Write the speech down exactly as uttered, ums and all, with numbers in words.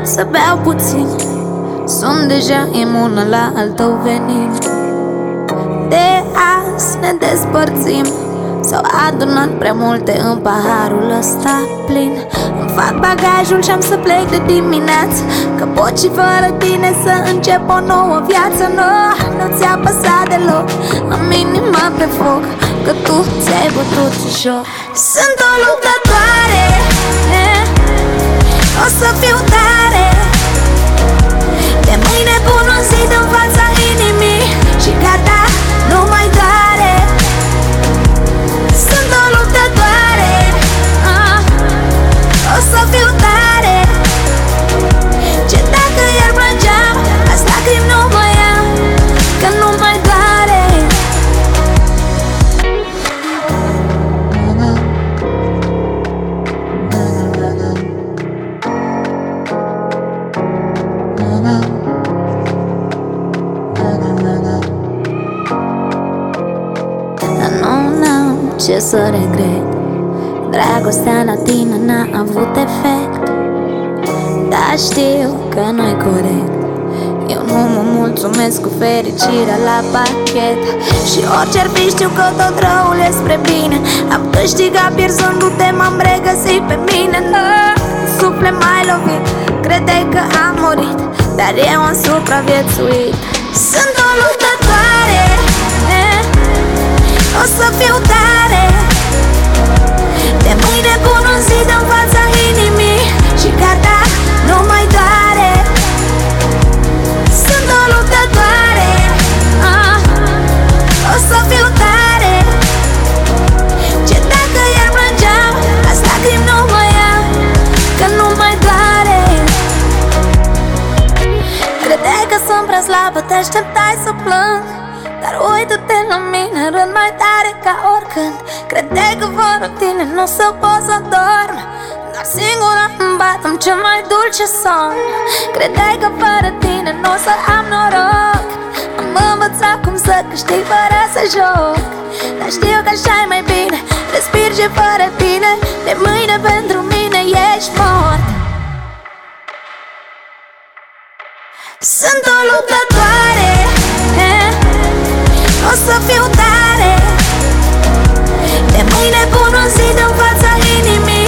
să beau puțin. Sunt deja imună la al tău venin. De azi ne despărțim. S-au adunat prea multe în paharul ăsta plin. Îmi fac bagajul și-am să plec de dimineață, că pot și fără tine să încep o nouă viață. Nu, nu ți-a păsat deloc, am inima pe foc, că tu ți-ai bătut și joc. Sunt o luptătoare, o să fiu tare. De mâine pun un zid în fața inimii și gata, nu mai doare. Sunt o luptătoare, ah, o să fiu tare. Ce dacă iar plângeam, azi lacrimi nu mai am, că nu mai doare. Dar nu, n-am ce să regret. Dragostea la tine n-a avut efect, dar știu că nu-i corect. Eu nu mă mulțumesc cu fericirea la pachet. Și orice-ar fi, știu că tot răul e spre bine. Am câștigat pierzându-te, m-am regăsit pe mine. Nu, suflet mai lovit, credeai că am murit, dar eu am supraviețuit. Sunt o luptătoare, o să fiu tare. De mâine pun un zid în fața inimii și gata, nu mai doare. Sunt o luptătoare, ah, o să fiu tare. Ce dacă iar plângeam, azi lacrimi nu mai am, că nu mai doare. Credeai că sunt prea slabă, te așteptai să plâng, dar uită-te la mine, rând mai tare ca oricând. Credeai că fără tine nu o să pot să dorm, dar singura îmi bat-mi cel mai dulce somn. Credeai că fără tine nu o să am noroc, am învățat cum să câștig fără să joc. Dar știu că așa-i mai bine, respir și fără tine, de mâine pentru mine ești mort. Sunt o luptătoare, o să fiu tare. De mâine pun un zid în fața inimii